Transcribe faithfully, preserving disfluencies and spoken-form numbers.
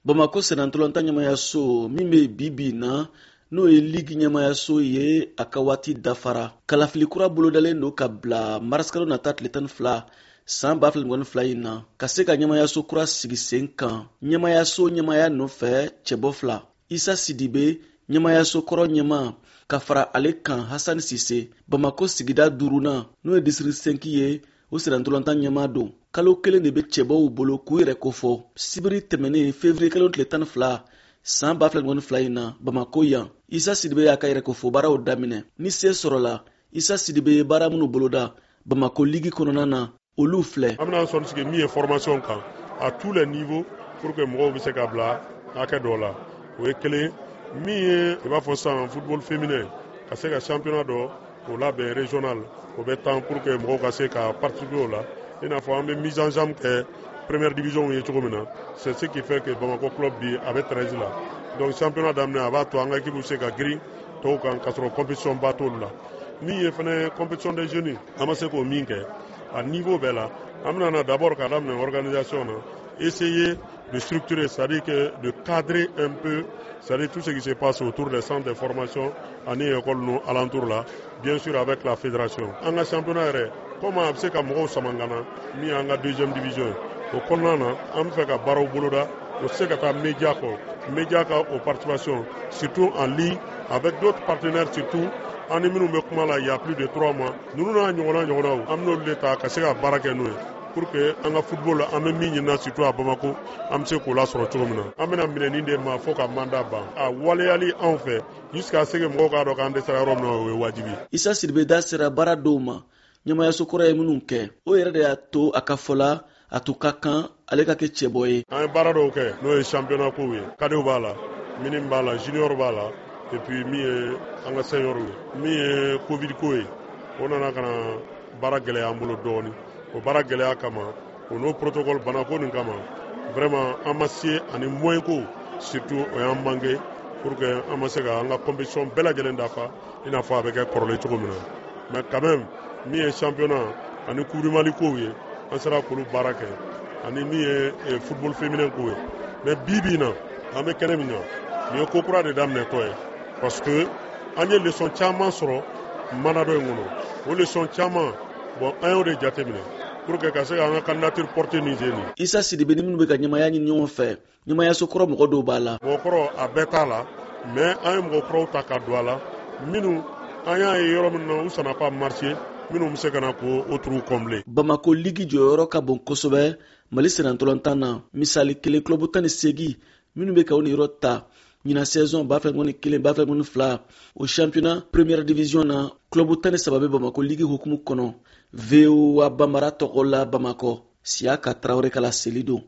Bamako senantolanta ɲɛmayaso min bɛ bibi na n'o ye ligi ɲɛmayaso ye a ka waati dafara. Kalafili kura bolodalen don ka bila marisikalo nata tile tan ni fila san ba fila ni fila in na ka se ka ɲɛmayaso kura sigi sen kan. Ɲɛmayaso ɲɛmaya nɔfɛ cɛbɔ fila Isa Sidibe ɲɛmayaso kɔrɔ ɲɛma ka fara ale kan Hasani Sise. Bamako sigida duurunan n'o ye district cinq ye o senantolanta ɲɛma don. Kalo kelen de bɛ cɛbɔw bolo k'u yɛrɛ kofɔ. Sibiri tɛmɛnen février kalo tile tan ni fila san ba fila ni fila in na Bamako yan Isa Sidibe y'a ka yɛrɛ kofɔ baaraw daminɛ. Ni se sɔrɔla Isa Sidibe ye baara minnu boloda Bamako ligi kɔnɔna na olu filɛ. An bɛna sɔn sigi min ye formation kan à tous les niveaux pour que mɔgɔw bɛ se ka bila hakɛ dɔw la. O ye kelen min ye i b'a fɔ sisan football féminin ka se ka championnat dɔ o labɛn régional o bɛ temps pour que mɔgɔw ka se ka participer o la. I n'a fɔ an bɛ mise en jambe kɛ première division ye cogo min na c'est ce qui fait que Bamako club bi a bɛ treize la. Donc championnat daminɛ a b'a to an ka équipe bɛ se ka girin tɔw kan ka sɔrɔ compétition ba t'olu la. Min ye fana compétition des jeunes an ma se k'o min kɛ à niveau bɛɛ la an bɛna na d'abord ka daminɛ organisation na essayer de structurer, c'est-à-dire que de cadrer un peu, c'est-à-dire tout ce qui se passe autour des centres de formation ani école nous alentour là, bien sûr avec la fédération. En un championnat, comment on sait que nous sommes mis en deuxième division. Au Konana, on fait que Barreau Boloda, on sait que tu média média aux participations, surtout en ligne, avec d'autres partenaires surtout. En il y a plus de trois mois. Nous nous avons l'État qui a fait nous pour que le football a mis en surtout à Bamako, am se ko la sɔrɔ cogo min na. An bɛna minɛni de ma fo ka mandat ban. A waleyali anw fɛ jusqu'à ce que mɔgɔw k'a dɔn k'an dɛsɛra yɔrɔ min na o ye wajibi. Isa Sidibe da sera baara dɔw ma ɲɛmayaso kɔrɔ ye minnu kɛ o yɛrɛ de y'a to a ka fɔla a tun ka kan ale ka kɛ cɛbɔ ye. An ye baara dɔw kɛ n'o ye championnat kow ye. Cadeau b'a la, mini b'a la, junior b'a la et puis min ye an ka senior ye. Min ye covid ko ye o nana ka na baara gɛlɛya an bolo dɔɔni. O baara gɛlɛya kama o n'o protocole banako nin kama vraiment an ma se ani moyen ko surtout o y'an manqué pour que an ma se ka an ka compétition bɛɛ lajɛlen dafa i n'a fɔ a bɛ kɛ kɔrɔlen cogo min na. Mais quand même min ye championnat ani coupe du Mali kow ye an sera k'olu baara kɛ ani min ye football féminin ko ye. Mais bi bi in na an bɛ kɛnɛ min na nin ye ko kura de daminɛtɔ ye parce que an ye leçon caman sɔrɔ mana dɔ in kɔnɔ o leçon caman bon an y'o de jateminɛ pour que ka se ka an ka candidature porter Niger ni. Isa Sidibe ni minnu bɛ ka ɲɛmaya ɲini ɲɔgɔn fɛ ɲɛmayaso kɔrɔ mɔgɔ dɔw b'a la. Mɔgɔ kɔrɔ a bɛɛ t'a la mais an ye mɔgɔ kɔrɔw ta ka don a la minnu an y'a ye yɔrɔ min na u ça n'a pas marché minnu bɛ se ka na k'o trou combler. Bamako ligi jɔyɔrɔ ka bon kosɛbɛ Mali senantɔlɔntan na misali kelen club tan ni segin minnu bɛ ka o niyɔrɔ ta ɲina saison ba fila ni kelen ba fila ni fila o championnat première division na club tan ni saba bɛ Bamako ligi hukumu kɔnɔ V O A Bambara tɔgɔ la Bamako Siaka Traoré kala seli don.